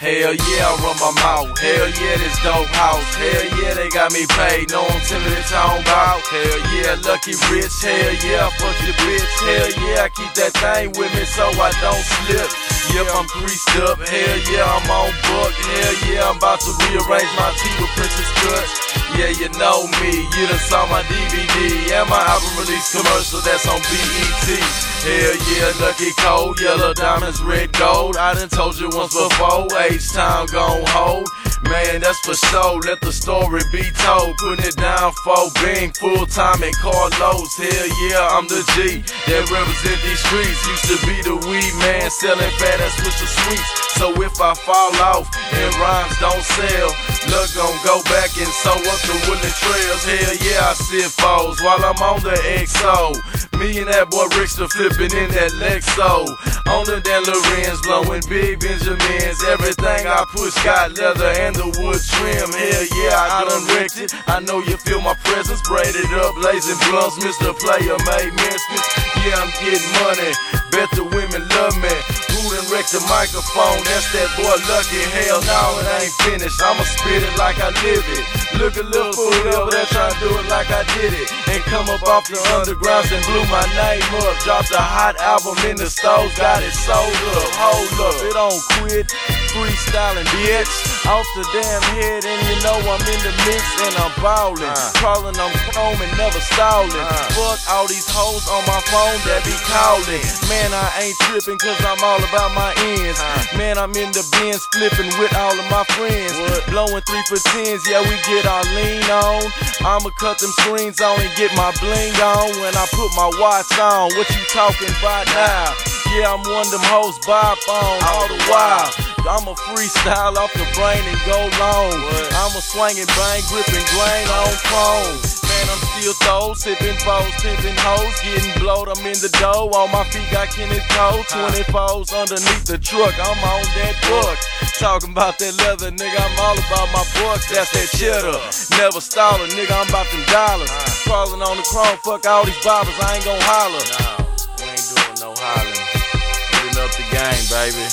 Hell yeah, I run my mouth. Hell yeah, this dope house. Hell yeah, they got me paid. No, I'm timid and talking about. Hell yeah, lucky rich. Hell yeah, fuck your bitch. Hell yeah, I keep that thing with me so I don't slip. Yep, I'm greased up. Hell yeah, I'm on buck. Hell yeah, I'm about to rearrange my teeth with Princess Cut. Yeah, you know me. You done saw my DVD and my album release commercial that's on BET. Hell yeah, lucky cold, yellow diamonds, red gold. I done told you once before, H-Town gon' hold. Man, that's for sure, let the story be told. Putting it down for Bing, full time and Carlos. Hell yeah, I'm the G that represent these streets. Used to be the weed man, selling fat ass with the sweets. So if I fall off and rhymes don't sell, luck gon' go back and sew up the wooden trails. Hell yeah, I sit foes while I'm on the XO. Me and that boy Rickster flipping in that Lexo. On the Dan Lorenz, blowing big Benjamins. Everything I push got leather and the wood trim. Hell yeah, I done wrecked it. I know you feel my presence. Braided up, blazing blunts. Mr. Player made mentions. Yeah, I'm getting money. Bet the women love me. Who done wrecked the microphone? That's that boy Lucky. Hell no, it ain't finished. I'ma spit it like I live it. Look a little fool over there trying to do it like I did it. And come up off the undergrounds and blew my name up. Dropped a hot album in the stores, got it sold up. Hold up, it don't quit. Freestyling, bitch. Off the damn head, and you know I'm in the mix and I'm ballin'. Crawling on chrome and never stallin'. Fuck all these hoes on my phone that be callin'. Man, I ain't trippin' cause I'm all about my ends. Man, I'm in the bins flippin' with all of my friends. Blowing 3 for 10s, yeah, we get our lean on. I'ma cut them screens on and get my bling on. When I put my watch on, what you talking about now? Yeah, I'm one of them hoes bop on all the while. I'ma freestyle off the brain and go long. I'ma swing and bang, gripping grain on chrome. Man, I'm still throw, sipping foes, pimping hoes, getting blowed. I'm in the dough, on my feet got Kenneth Cole. 24s underneath the truck, I'm on that truck. Talking about that leather, nigga, I'm all about my bucks. That's that cheddar, never stallin', nigga, I'm about them dollars. Crawling on the chrome, fuck all these bobbers, I ain't gon' holler. No, we ain't doing no hollering. Getting up the game, baby.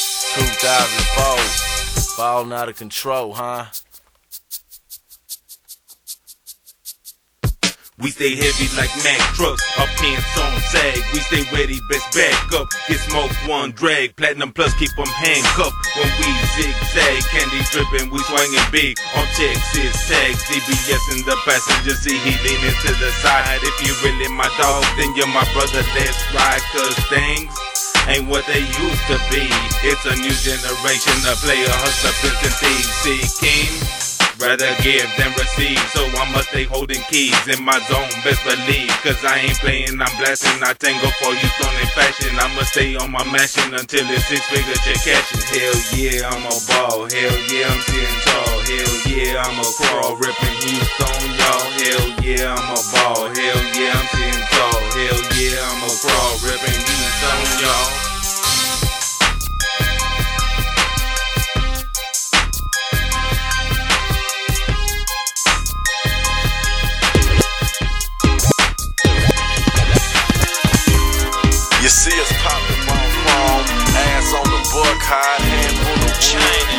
2004, falling out of control, huh? We stay heavy like Mack trucks, our pants on sag. We stay ready, best back up. Get smoke, one drag. Platinum plus keep them handcuffed. When we zigzag, candy dripping, we swinging big. On Texas tags, DBS in the passenger seat. He leaning to the side. If you really my dog, then you're my brother, that's right. Cause things ain't what they used to be. It's a new generation of player, hustler, pimps and thieves. See, King, rather give than receive, so I'ma stay holding keys in my zone, best believe. Cause I ain't playing, I'm blasting, I tango for you, thrown in fashion. I'ma stay on my mashing until it's 6-figure check cashing. Hell yeah, I'm a ball, hell yeah, I'm sitting tall. Hell yeah, I'm a crawl, ripping Houston, y'all. Hell yeah, I'm a ball, hell yeah, I'm sitting tall. Hell yeah, I'm a crawl, ripping Houston, y'all. You see us poppin' on chrome, ass on the buck, hide, handful of chain.